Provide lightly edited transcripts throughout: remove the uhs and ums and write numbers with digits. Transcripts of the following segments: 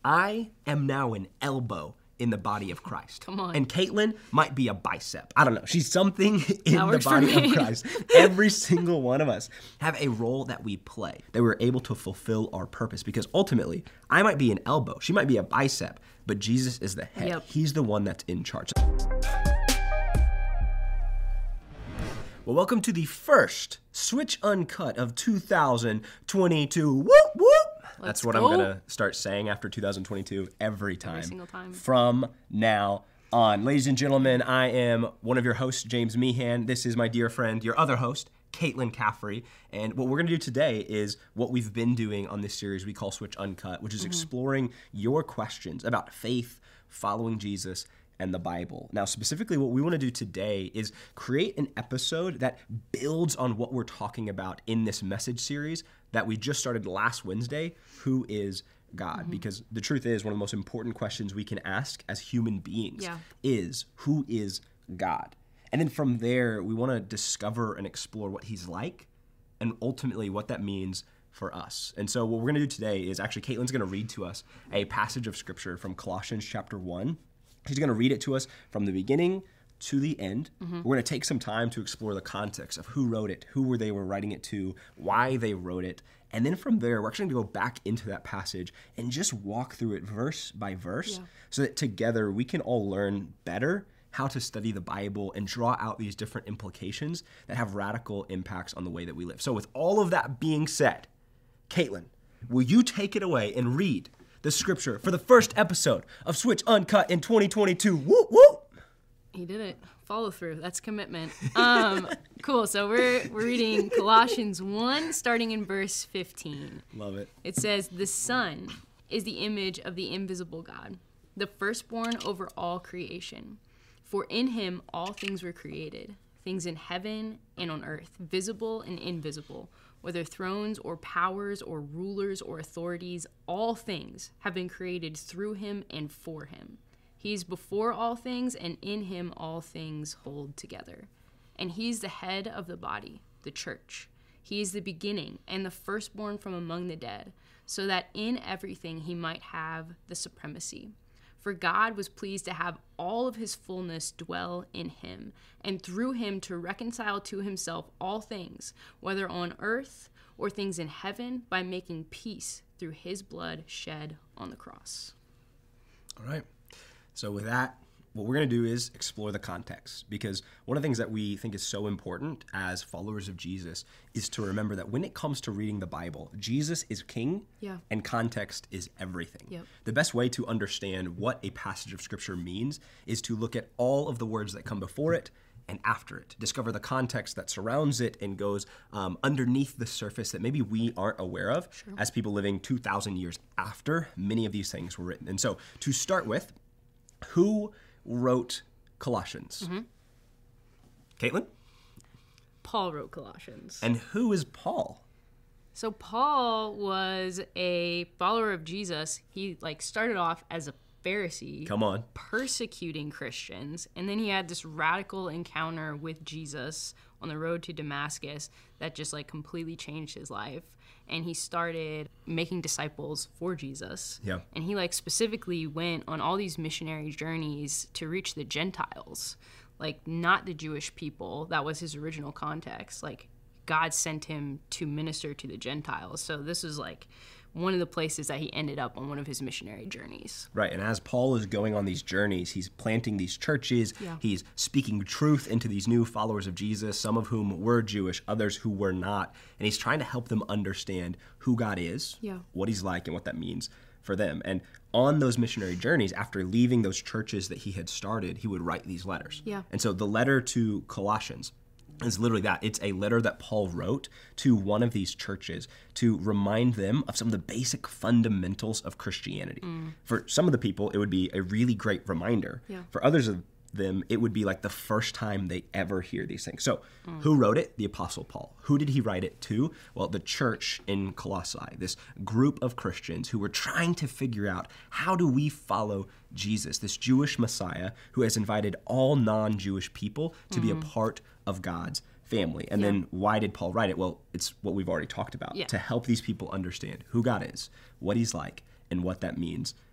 I am now an elbow in the body of Christ. Come on. And Caitlin might be a bicep. I don't know. She's something in the works for body of me. Christ. Every single one of us have a role that we play, that we're able to fulfill our purpose. Because ultimately, I might be an elbow. She might be a bicep. But Jesus is the head. Yep. He's the one that's in charge. Well, welcome to the first Switch Uncut of 2022. Whoop, whoop. That's what I'm going to start saying after 2022 every time. Every single time. From now on. Ladies and gentlemen, I am one of your hosts, James Meehan. This is my dear friend, your other host, Caitlin Caffrey. And what we're going to do today is what we've been doing on this series we call Switch Uncut, which is exploring your questions about faith, following Jesus, and the Bible. Now, specifically, what we want to do today is create an episode that builds on what we're talking about in this message series that we just started last Wednesday, Who is God? Because the truth is, one of the most important questions we can ask as human beings is, who is God? And then from there, we want to discover and explore what he's like and ultimately what that means for us. And so what we're going to do today is actually Caitlin's going to read to us a passage of scripture from Colossians chapter 1. She's going to read it to us from the beginning to the end. We're going to take some time to explore the context of who wrote it, who they were writing it to, why they wrote it. And then from there, we're actually going to go back into that passage and just walk through it verse by verse so that together we can all learn better how to study the Bible and draw out these different implications that have radical impacts on the way that we live. So with all of that being said, Caitlin, will you take it away and read the scripture for the first episode of Switch Uncut in 2022. Whoop, whoop. He did it. Follow through. That's commitment. Cool. So we're reading Colossians 1, starting in verse 15. Love it. It says, "The Son is the image of the invisible God, the firstborn over all creation. For in him all things were created, things in heaven and on earth, visible and invisible, whether thrones or powers or rulers or authorities, all things have been created through him and for him. He is before all things, and in him all things hold together. And he's the head of the body, the church. He is the beginning and the firstborn from among the dead, so that in everything he might have the supremacy. For God was pleased to have all of his fullness dwell in him, and through him to reconcile to himself all things, whether on earth or things in heaven, by making peace through his blood shed on the cross." All right. So with that, what we're going to do is explore the context, because one of the things that we think is so important as followers of Jesus is to remember that when it comes to reading the Bible, Jesus is king and context is everything. Yep. The best way to understand what a passage of scripture means is to look at all of the words that come before it and after it, discover the context that surrounds it and goes underneath the surface that maybe we aren't aware of as people living 2,000 years after many of these things were written. And so to start with, who wrote Colossians? Caitlin? Paul wrote Colossians. And who is Paul? So Paul was a follower of Jesus. He started off as a Pharisee. Come on. Persecuting Christians. And then he had this radical encounter with Jesus on the road to Damascus that just completely changed his life. And he started making disciples for Jesus. Yeah. And he specifically went on all these missionary journeys to reach the Gentiles, not the Jewish people. That was his original context. God sent him to minister to the Gentiles. So this was one of the places that he ended up on one of his missionary journeys. Right, and as Paul is going on these journeys, he's planting these churches, he's speaking truth into these new followers of Jesus, some of whom were Jewish, others who were not, and he's trying to help them understand who God is, what he's like, and what that means for them. And on those missionary journeys, after leaving those churches that he had started, he would write these letters. And so the letter to Colossians is literally that. It's a letter that Paul wrote to one of these churches to remind them of some of the basic fundamentals of Christianity. For some of the people, it would be a really great reminder. For others of them, it would be the first time they ever hear these things. So who wrote it? The Apostle Paul. Who did he write it to? Well, the church in Colossae, this group of Christians who were trying to figure out, how do we follow Jesus, this Jewish Messiah who has invited all non-Jewish people to be a part of God's family. And then why did Paul write it? Well, it's what we've already talked about, to help these people understand who God is, what he's like, and what that means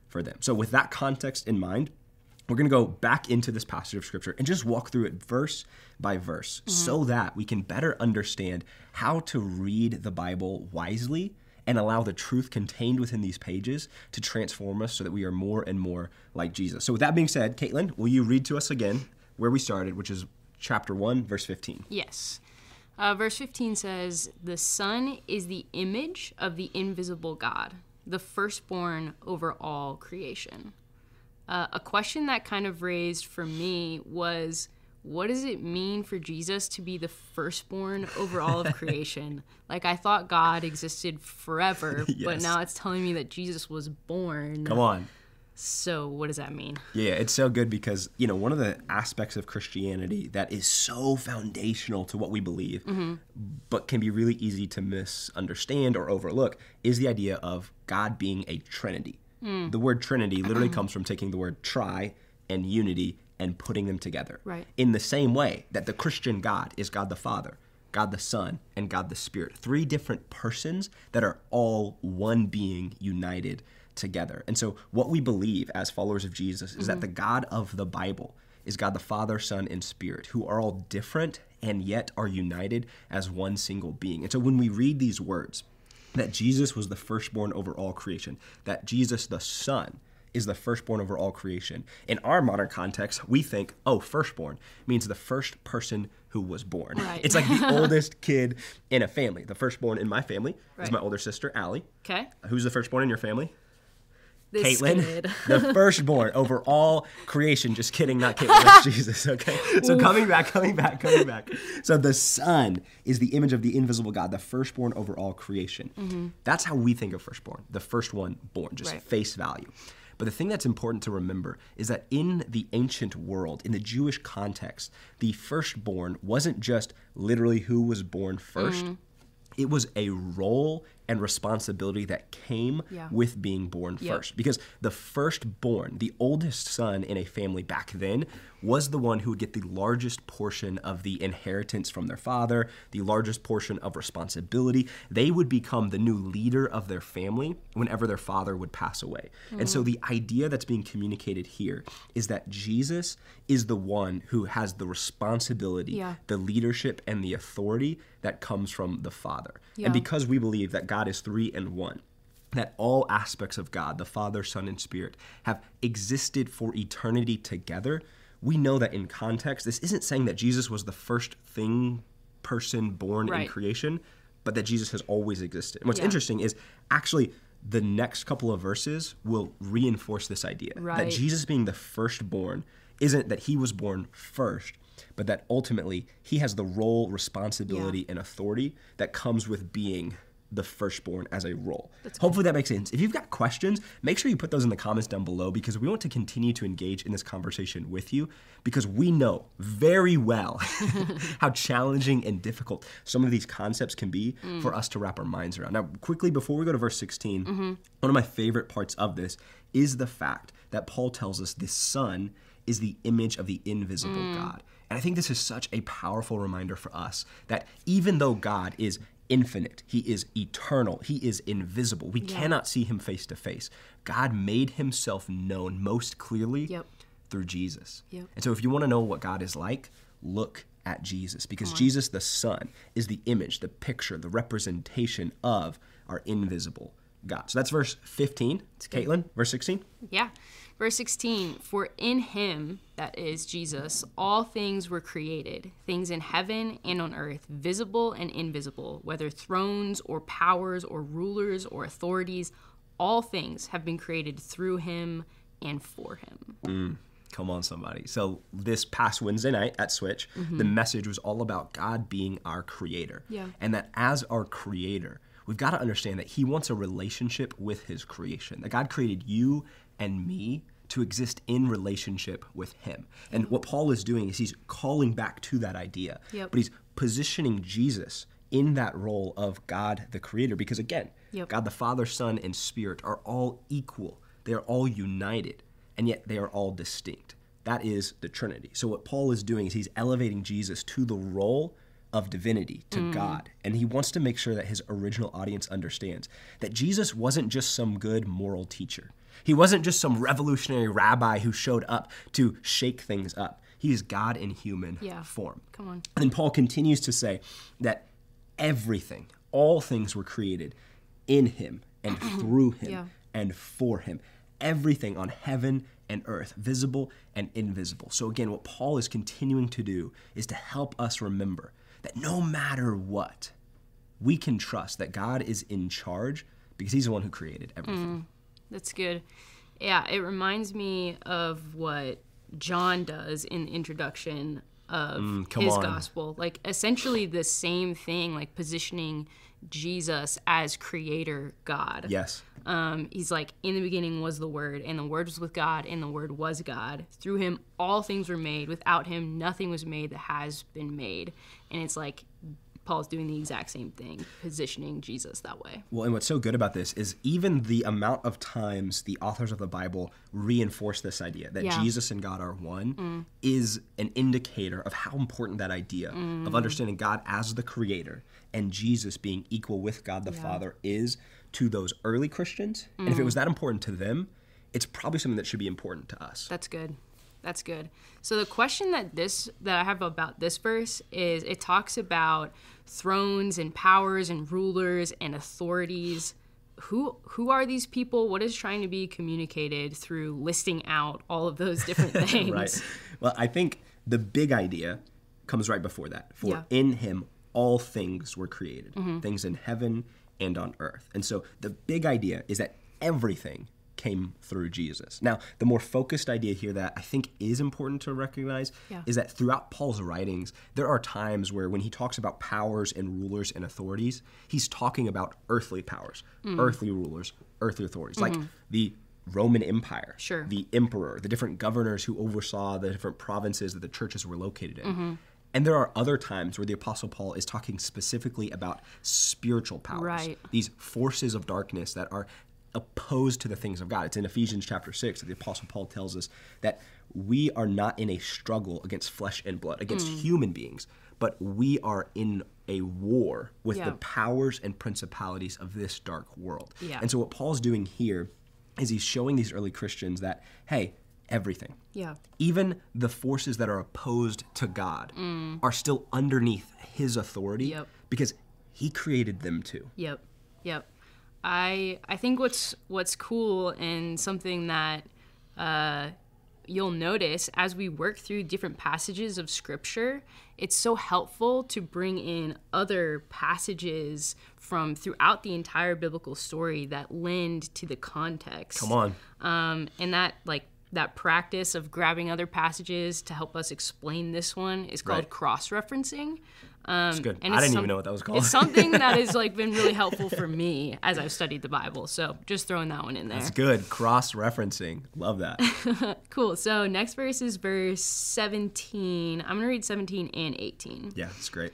for them. So with that context in mind, we're going to go back into this passage of Scripture and just walk through it verse by verse so that we can better understand how to read the Bible wisely and allow the truth contained within these pages to transform us so that we are more and more like Jesus. So with that being said, Caitlin, will you read to us again where we started, which is chapter 1, verse 15? Yes. Verse 15 says, "The Son is the image of the invisible God, the firstborn over all creation." A question that kind of raised for me was, what does it mean for Jesus to be the firstborn over all of creation? Like, I thought God existed forever, Yes. but now it's telling me that Jesus was born. Come on. So what does that mean? Yeah, it's so good because, one of the aspects of Christianity that is so foundational to what we believe, but can be really easy to misunderstand or overlook, is the idea of God being a Trinity. The word Trinity literally comes from taking the word tri and unity and putting them together. Right. In the same way that the Christian God is God the Father, God the Son, and God the Spirit. 3 different persons that are all one being united together. And so what we believe as followers of Jesus is that the God of the Bible is God the Father, Son, and Spirit, who are all different and yet are united as one single being. And so when we read these words, that Jesus was the firstborn over all creation, that Jesus the Son is the firstborn over all creation. In our modern context, we think, firstborn means the first person who was born. Right. It's like the oldest kid in a family. The firstborn in my family is my older sister, Allie. Okay. Who's the firstborn in your family? This Caitlin, kid. the firstborn over all creation. Just kidding, not Caitlin, that's Jesus, okay? So coming back. So the Son is the image of the invisible God, the firstborn over all creation. That's how we think of firstborn, the first one born, just face value. But the thing that's important to remember is that in the ancient world, in the Jewish context, the firstborn wasn't just literally who was born first. It was a role and responsibility that came with being born first. Because the firstborn, the oldest son in a family back then, was the one who would get the largest portion of the inheritance from their father, the largest portion of responsibility. They would become the new leader of their family whenever their father would pass away. And so the idea that's being communicated here is that Jesus is the one who has the responsibility, the leadership, and the authority that comes from the Father. And because we believe that God is 3 in 1, that all aspects of God, the Father, Son, and Spirit, have existed for eternity together, we know that in context, this isn't saying that Jesus was the first person born in creation, but that Jesus has always existed. And what's interesting is actually the next couple of verses will reinforce this idea. That Jesus being the firstborn isn't that he was born first, but that ultimately he has the role, responsibility, and authority that comes with being the firstborn as a role. Hopefully that makes sense. If you've got questions, make sure you put those in the comments down below because we want to continue to engage in this conversation with you because we know very well how challenging and difficult some of these concepts can be for us to wrap our minds around. Now, quickly, before we go to verse 16, one of my favorite parts of this is the fact that Paul tells us the Son is the image of the invisible God. And I think this is such a powerful reminder for us that even though God is infinite, he is eternal, he is invisible, we cannot see him face to face. God made himself known most clearly through Jesus. And so if you want to know what God is like, look at Jesus because Jesus the Son is the image, the picture, the representation of our invisible God. So that's verse 15. Caitlin, verse 16? Yeah. Verse 16, "For in him," that is Jesus, "all things were created, things in heaven and on earth, visible and invisible, whether thrones or powers or rulers or authorities, all things have been created through him and for him." Come on, somebody. So this past Wednesday night at Switch, the message was all about God being our creator. And that as our creator, we've got to understand that he wants a relationship with his creation, that God created you and me to exist in relationship with him. And what Paul is doing is he's calling back to that idea, but he's positioning Jesus in that role of God the creator because again, God the Father, Son, and Spirit are all equal. They are all united, and yet they are all distinct. That is the Trinity. So what Paul is doing is he's elevating Jesus to the role of divinity, to God. And he wants to make sure that his original audience understands that Jesus wasn't just some good moral teacher, He wasn't just some revolutionary rabbi who showed up to shake things up. He is God in human form. Come on. And then Paul continues to say that everything, all things were created in him and through him and for him. Everything on heaven and earth, visible and invisible. So again, what Paul is continuing to do is to help us remember that no matter what, we can trust that God is in charge because he's the one who created everything. That's good. Yeah, it reminds me of what John does in the introduction of his gospel. Like, essentially the same thing, like positioning Jesus as creator God. Yes. He's like, in the beginning was the Word, and the Word was with God, and the Word was God. Through him, all things were made. Without him, nothing was made that has been made. And it's like Paul's doing the exact same thing, positioning Jesus that way. Well, and what's so good about this is even the amount of times the authors of the Bible reinforce this idea that Jesus and God are one is an indicator of how important that idea of understanding God as the creator and Jesus being equal with God the Father is to those early Christians. And if it was that important to them, it's probably something that should be important to us. That's good. That's good. So the question that I have about this verse is, it talks about thrones and powers and rulers and authorities. Who are these people? What is trying to be communicated through listing out all of those different things? Right. Well, I think the big idea comes right before that. For in him all things were created, things in heaven and on earth. And so the big idea is that everything came through Jesus. Now, the more focused idea here that I think is important to recognize is that throughout Paul's writings, there are times where when he talks about powers and rulers and authorities, he's talking about earthly powers, earthly rulers, earthly authorities, like the Roman Empire, the emperor, the different governors who oversaw the different provinces that the churches were located in. And there are other times where the Apostle Paul is talking specifically about spiritual powers, these forces of darkness that are opposed to the things of God. It's in Ephesians chapter 6 that the Apostle Paul tells us that we are not in a struggle against flesh and blood, against human beings, but we are in a war with the powers and principalities of this dark world. And so what Paul's doing here is he's showing these early Christians that, hey, everything, even the forces that are opposed to God are still underneath his authority because he created them too. I think what's cool and something that you'll notice as we work through different passages of Scripture, it's so helpful to bring in other passages from throughout the entire biblical story that lend to the context. Come on. And that practice of grabbing other passages to help us explain this one is called cross-referencing. It's good. I didn't even know what that was called. It's something that has been really helpful for me as I've studied the Bible. So just throwing that one in there. That's good. Cross-referencing. Love that. Cool. So next verse is verse 17. I'm going to read 17 and 18. Yeah, that's great.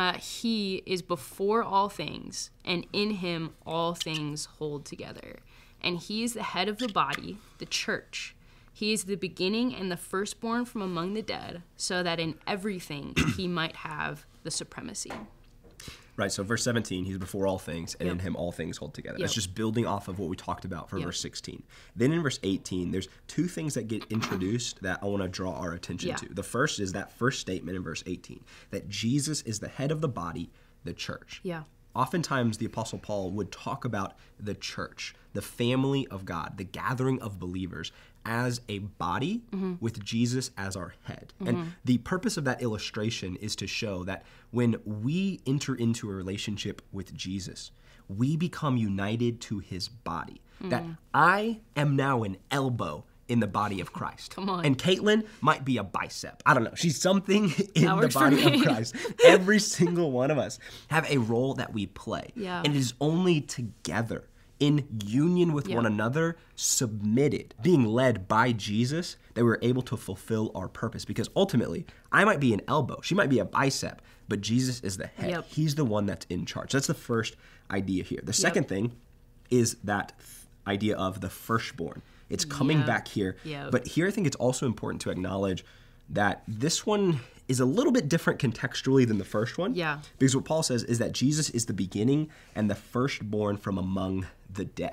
He is before all things, and in him all things hold together. And he is the head of the body, the church. He is the beginning and the firstborn from among the dead, so that in everything he might have the supremacy. Right, so verse 17, he's before all things, and in him all things hold together. That's just building off of what we talked about for verse 16. Then in verse 18, there's two things that get introduced that I want to draw our attention to. The first is that first statement in verse 18, that Jesus is the head of the body, the church. Oftentimes, the Apostle Paul would talk about the church, the family of God, the gathering of believers, as a body with Jesus as our head. And the purpose of that illustration is to show that when we enter into a relationship with Jesus, we become united to his body. That I am now an elbow in the body of Christ. Come on. And Caitlin might be a bicep. I don't know. She's something in the body of Christ. Every single one of us have a role that we play. And it is only together, in union with one another, submitted, being led by Jesus, that we're able to fulfill our purpose. Because ultimately, I might be an elbow, she might be a bicep, but Jesus is the head. He's the one that's in charge. That's the first idea here. The second thing is that idea of the firstborn. It's coming back here. But here I think it's also important to acknowledge that this one is a little bit different contextually than the first one. Because what Paul says is that Jesus is the beginning and the firstborn from among the dead.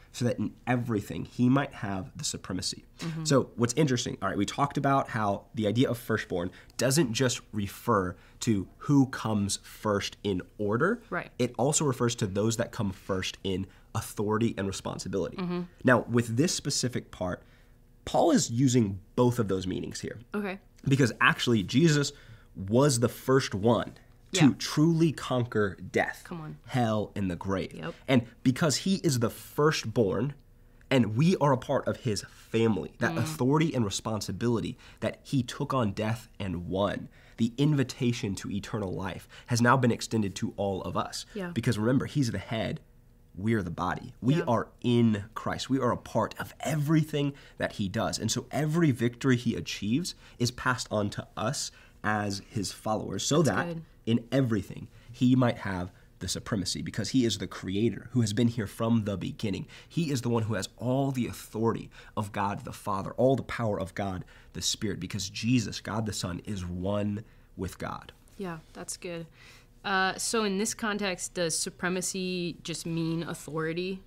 so that in everything he might have the supremacy. So what's interesting, all right, we talked about how the idea of firstborn doesn't just refer to who comes first in order. Right. It also refers to those that come first in authority and responsibility. Now, with this specific part, Paul is using both of those meanings here. Okay. Because actually, Jesus was the first one to Yeah. truly conquer death, Come on. hell, and the grave. Yep. And because he is the firstborn, and we are a part of his family, that authority and responsibility that he took on death and won, the invitation to eternal life has now been extended to all of us. Yeah. Because remember, he's the head, we're the body. We Yeah. are in Christ. We are a part of everything that he does. And so every victory he achieves is passed on to us as his followers so that good. in everything he might have the supremacy, because he is the creator who has been here from the beginning. He is the one who has all the authority of God the Father, all the power of God the Spirit, because Jesus, God the Son, is one with God. Yeah, that's good. So in this context, does supremacy just mean authority?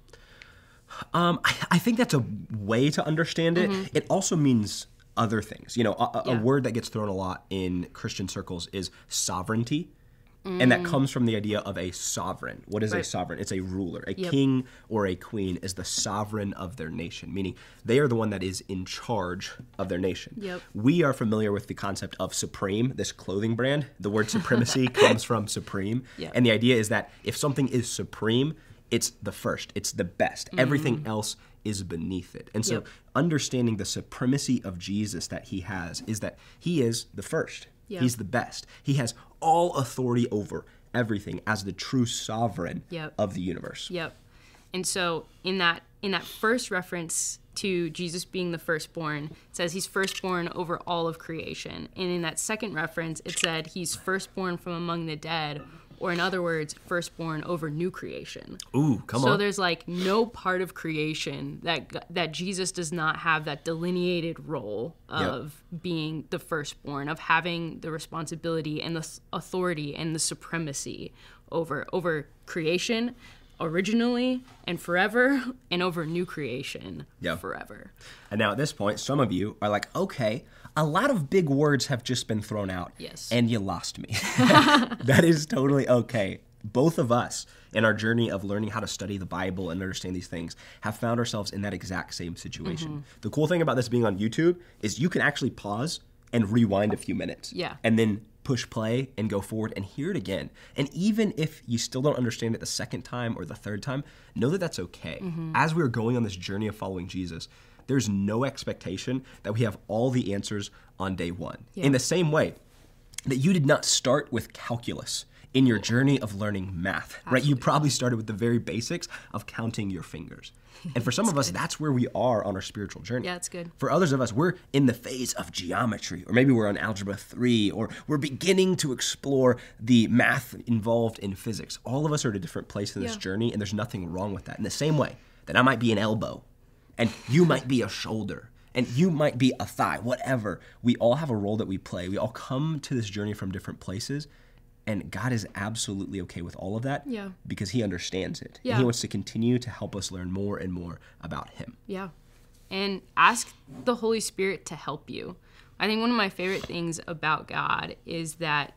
I think that's a way to understand it. It also means other things. You know, a Yeah. word that gets thrown a lot in Christian circles is sovereignty. And that comes from the idea of a sovereign. What is a Right. sovereign? It's a ruler. A Yep. king or a queen is the sovereign of their nation, meaning they are the one that is in charge of their nation. Yep. We are familiar with the concept of Supreme, this clothing brand. The word supremacy comes from supreme. Yep. And the idea is that if something is supreme, it's the first, it's the best. Everything else is beneath it. And so Yep. understanding the supremacy of Jesus that he has is that he is the first. Yeah. He's the best. He has all authority over everything as the true sovereign Yep. of the universe. Yep. And so in that first reference to Jesus being the firstborn, it says he's firstborn over all of creation. And in that second reference, it said he's firstborn from among the dead, or in other words, firstborn over new creation. Ooh, come So on. there's like no part of creation that Jesus does not have that delineated role of being the firstborn, of having the responsibility and the authority and the supremacy over creation originally and forever, and over new creation Yeah. forever. And now at this point, some of you are like, okay, a lot of big words have just been thrown out. Yes. And you lost me. That is totally okay. Both of us, in our journey of learning how to study the Bible and understand these things, have found ourselves in that exact same situation. The cool thing about this being on YouTube is you can actually pause and rewind a few minutes. Yeah. And then push play and go forward and hear it again. And even if you still don't understand it the second time or the third time, know that that's okay. As we're going on this journey of following Jesus, there's no expectation that we have all the answers on day one. Yeah. In the same way that you did not start with calculus in your journey of learning math, right? You probably started with the very basics of counting your fingers. And for some of us, that's where we are on our spiritual journey. Yeah, it's good. For others of us, we're in the phase of geometry, or maybe we're on Algebra 3, or we're beginning to explore the math involved in physics. All of us are at a different place in this Yeah. journey, and there's nothing wrong with that. In the same way that I might be an elbow, and you might be a shoulder, and you might be a thigh, whatever. We all have a role that we play. We all come to this journey from different places, and God is absolutely okay with all of that Yeah. because he understands it. Yeah. And he wants to continue to help us learn more and more about him. Yeah. And ask the Holy Spirit to help you. I think one of my favorite things about God is that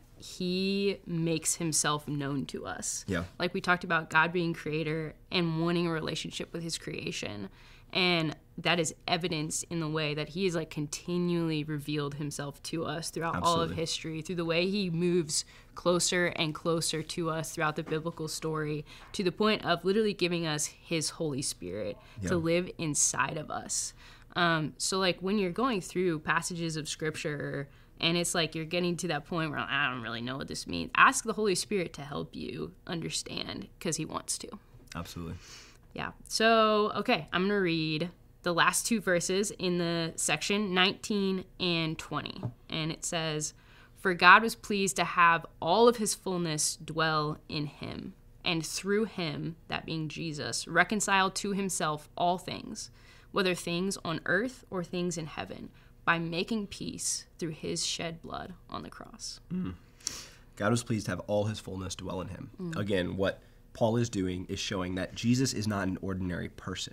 he makes himself known to us. Yeah. Like we talked about God being creator and wanting a relationship with his creation. And that is evidenced in the way that he has like continually revealed himself to us throughout all of Absolutely. history, through the way he moves closer and closer to us throughout the biblical story, to the point of literally giving us his Holy Spirit Yeah. to live inside of us. So like when you're going through passages of scripture and it's like you're getting to that point where I don't really know what this means, ask the Holy Spirit to help you understand, because he wants to. Absolutely. Yeah. So, okay, I'm going to read the last two verses in the section 19 and 20. And it says, "For God was pleased to have all of his fullness dwell in him, and through him," that being Jesus, "reconcile to himself all things, whether things on earth or things in heaven, by making peace through his shed blood on the cross." God was pleased to have all his fullness dwell in him. Again, what Paul is doing is showing that Jesus is not an ordinary person.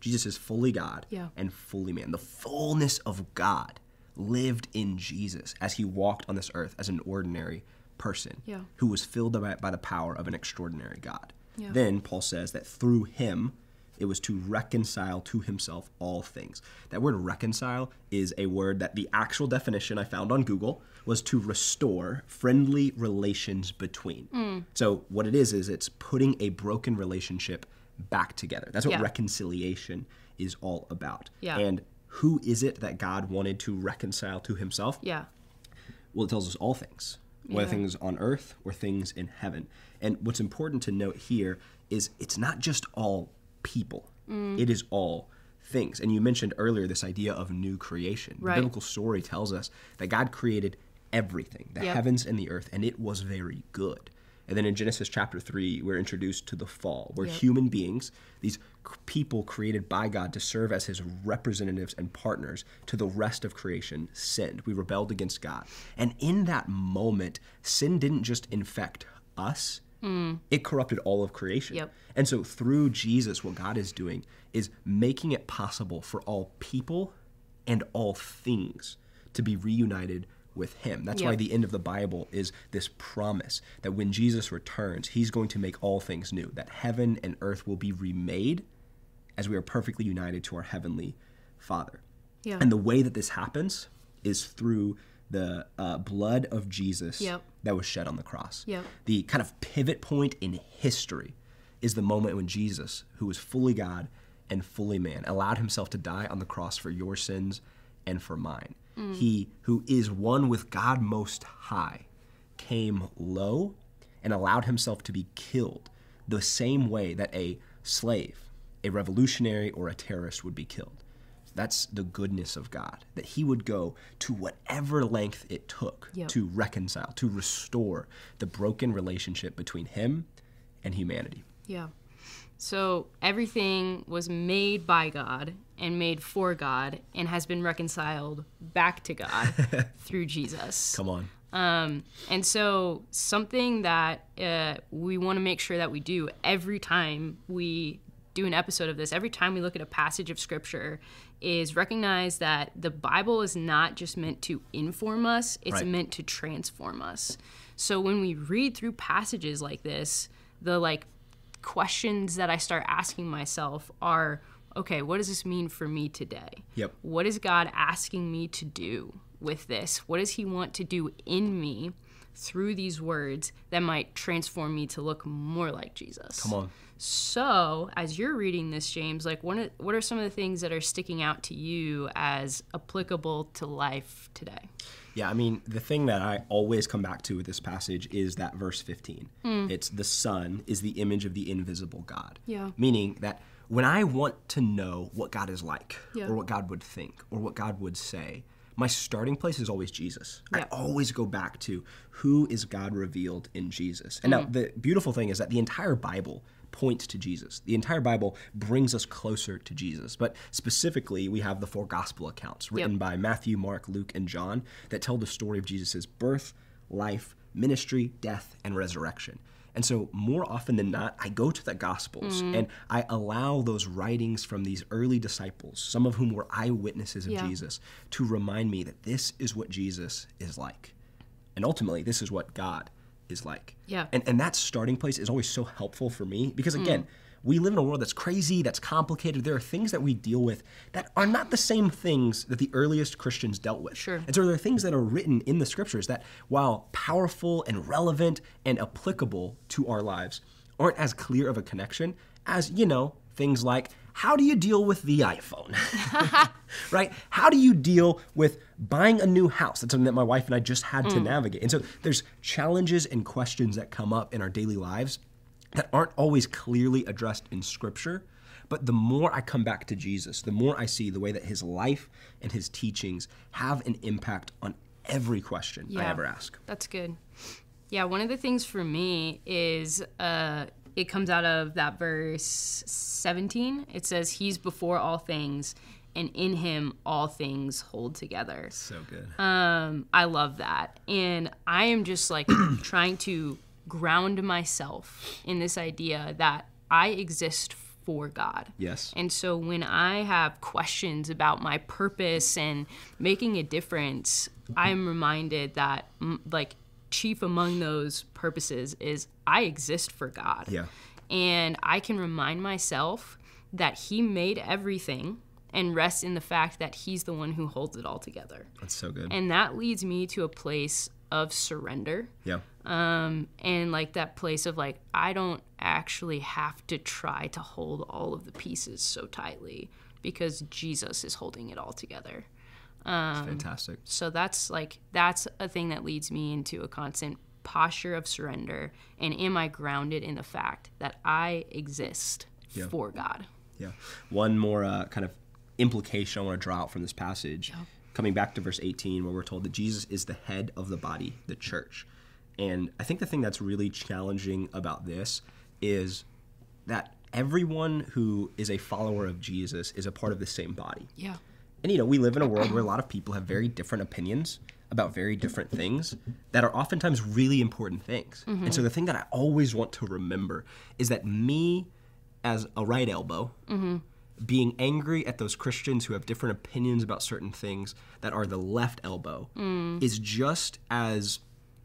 Jesus is fully God Yeah. and fully man. The fullness of God lived in Jesus as he walked on this earth as an ordinary person Yeah. who was filled by the power of an extraordinary God. Yeah. Then Paul says that through him, it was to reconcile to himself all things. That word reconcile is a word that the actual definition I found on Google was to restore friendly relations between. So what it is it's putting a broken relationship back together. That's what Yeah. reconciliation is all about. Yeah. And who is it that God wanted to reconcile to himself? Yeah. Well, it tells us all things, whether Yeah. things on earth or things in heaven. And what's important to note here is it's not just all people. It is all things. And you mentioned earlier this idea of new creation. Right. The biblical story tells us that God created everything, the Yep. heavens and the earth, and it was very good. And then in Genesis chapter 3, we're introduced to the fall, where Yep. human beings, these people created by God to serve as his representatives and partners to the rest of creation, sinned. We rebelled against God. And in that moment, sin didn't just infect us, it corrupted all of creation. Yep. And so through Jesus, what God is doing is making it possible for all people and all things to be reunited with him. That's why Yep. the end of the Bible is this promise that when Jesus returns, he's going to make all things new, that heaven and earth will be remade as we are perfectly united to our heavenly Father. Yeah. And the way that this happens is through the blood of Jesus Yep. that was shed on the cross. Yep. The kind of pivot point in history is the moment when Jesus, who was fully God and fully man, allowed himself to die on the cross for your sins and for mine. He who is one with God Most High came low and allowed himself to be killed the same way that a slave, a revolutionary, or a terrorist would be killed. That's the goodness of God, that he would go to whatever length it took Yep. to reconcile, to restore the broken relationship between him and humanity. Yeah. So everything was made by God and made for God and has been reconciled back to God through Jesus. Come on. And so something that we want to make sure that we do every time we do an episode of this, every time we look at a passage of scripture, is recognize that the Bible is not just meant to inform us, it's Right. meant to transform us. So when we read through passages like this, the questions that I start asking myself are, okay, what does this mean for me today? Yep. What is God asking me to do with this? What does he want to do in me through these words that might transform me to look more like Jesus? Come on. So, as you're reading this, James, what are some of the things that are sticking out to you as applicable to life today? Yeah, I mean, the thing that I always come back to with this passage is that verse 15. It's the Son is the image of the invisible God. Yeah. Meaning that when I want to know what God is like, Yeah. or what God would think, or what God would say, my starting place is always Jesus. Yeah. I always go back to who is God revealed in Jesus. And now the beautiful thing is that the entire Bible points to Jesus. The entire Bible brings us closer to Jesus. But specifically, we have the 4 gospel accounts written by Matthew, Mark, Luke, and John that tell the story of Jesus' birth, life, ministry, death, and resurrection. And so more often than not, I go to the Gospels and I allow those writings from these early disciples, some of whom were eyewitnesses of Yeah. Jesus, to remind me that this is what Jesus is like. And ultimately, this is what God is like. Yeah. And that starting place is always so helpful for me because, again, we live in a world that's crazy, that's complicated. There are things that we deal with that are not the same things that the earliest Christians dealt with. Sure. And so there are things that are written in the scriptures that, while powerful and relevant and applicable to our lives, aren't as clear of a connection as, things like, how do you deal with the iPhone? Right? How do you deal with buying a new house? That's something that my wife and I just had to navigate. And so there's challenges and questions that come up in our daily lives that aren't always clearly addressed in Scripture. But the more I come back to Jesus, the more I see the way that his life and his teachings have an impact on every question I ever ask. That's good. Yeah, one of the things for me is it comes out of that verse 17. It says, he's before all things, and in him all things hold together. So good. I love that. And I am just trying to ground myself in this idea that I exist for God. Yes. And so when I have questions about my purpose and making a difference, I'm reminded that like chief among those purposes is I exist for God. Yeah. And I can remind myself that he made everything and rest in the fact that he's the one who holds it all together. That's so good. And that leads me to a place of surrender. Yeah. And like that place of like, I don't actually have to try to hold all of the pieces so tightly because Jesus is holding it all together. Fantastic. So that's a thing that leads me into a constant posture of surrender. And am I grounded in the fact that I exist for God? Yeah. One more kind of implication I want to draw out from this passage, coming back to verse 18, where we're told that Jesus is the head of the body, the church. And I think the thing that's really challenging about this is that everyone who is a follower of Jesus is a part of the same body. Yeah. And, you know, we live in a world where a lot of people have very different opinions about very different things that are oftentimes really important things. And so the thing that I always want to remember is that me as a right elbow, being angry at those Christians who have different opinions about certain things that are the left elbow is just as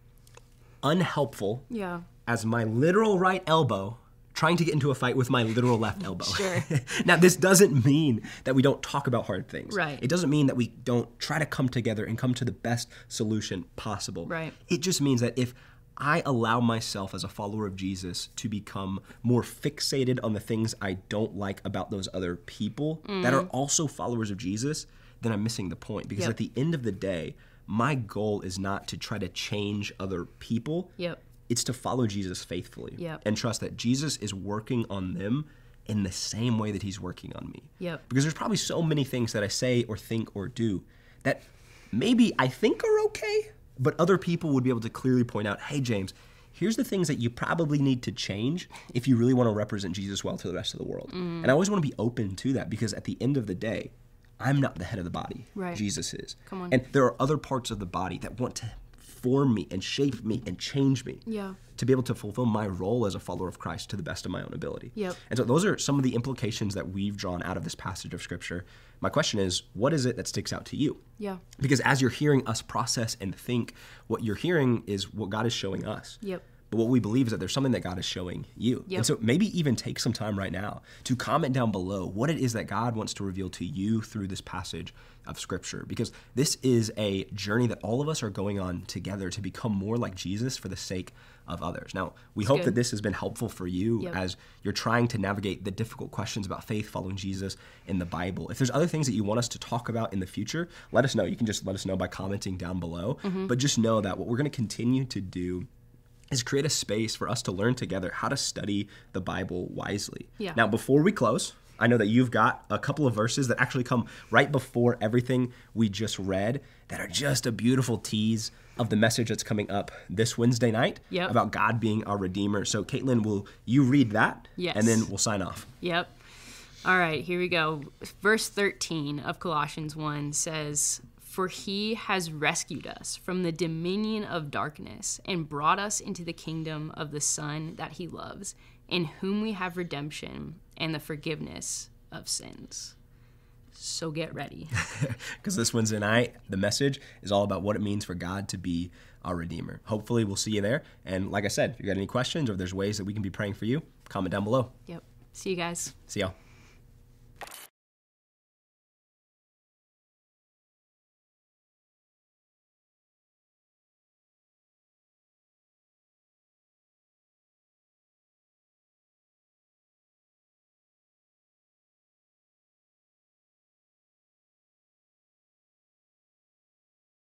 unhelpful as my literal right elbow trying to get into a fight with my literal left elbow. Sure. Now, this doesn't mean that we don't talk about hard things. Right. It doesn't mean that we don't try to come together and come to the best solution possible. Right. It just means that if I allow myself as a follower of Jesus to become more fixated on the things I don't like about those other people that are also followers of Jesus, then I'm missing the point. Because at the end of the day, my goal is not to try to change other people. It's to follow Jesus faithfully and trust that Jesus is working on them in the same way that he's working on me. Because there's probably so many things that I say or think or do that maybe I think are okay, but other people would be able to clearly point out, hey, James, here's the things that you probably need to change if you really want to represent Jesus well to the rest of the world. And I always want to be open to that because at the end of the day, I'm not the head of the body. Right. Jesus is. Come on. And there are other parts of the body that want to form me and shape me and change me to be able to fulfill my role as a follower of Christ to the best of my own ability. And so those are some of the implications that we've drawn out of this passage of Scripture. My question is, what is it that sticks out to you? Because as you're hearing us process and think, what you're hearing is what God is showing us. But what we believe is that there's something that God is showing you. And so maybe even take some time right now to comment down below what it is that God wants to reveal to you through this passage of Scripture. Because this is a journey that all of us are going on together to become more like Jesus for the sake of others. Now, we hope that this has been helpful for you as you're trying to navigate the difficult questions about faith, following Jesus in the Bible. If there's other things that you want us to talk about in the future, let us know. You can just let us know by commenting down below. But just know that what we're going to continue to do is create a space for us to learn together how to study the Bible wisely. Now, before we close, I know that you've got a couple of verses that actually come right before everything we just read that are just a beautiful tease of the message that's coming up this Wednesday night about God being our Redeemer. So, Caitlin, will you read that? And then we'll sign off. All right, here we go. Verse 13 of Colossians 1 says, "For he has rescued us from the dominion of darkness and brought us into the kingdom of the Son that he loves, in whom we have redemption and the forgiveness of sins." So get ready. Because this Wednesday night, the message is all about what it means for God to be our Redeemer. Hopefully we'll see you there. And like I said, if you got any questions or if there's ways that we can be praying for you, comment down below. See you guys. See y'all.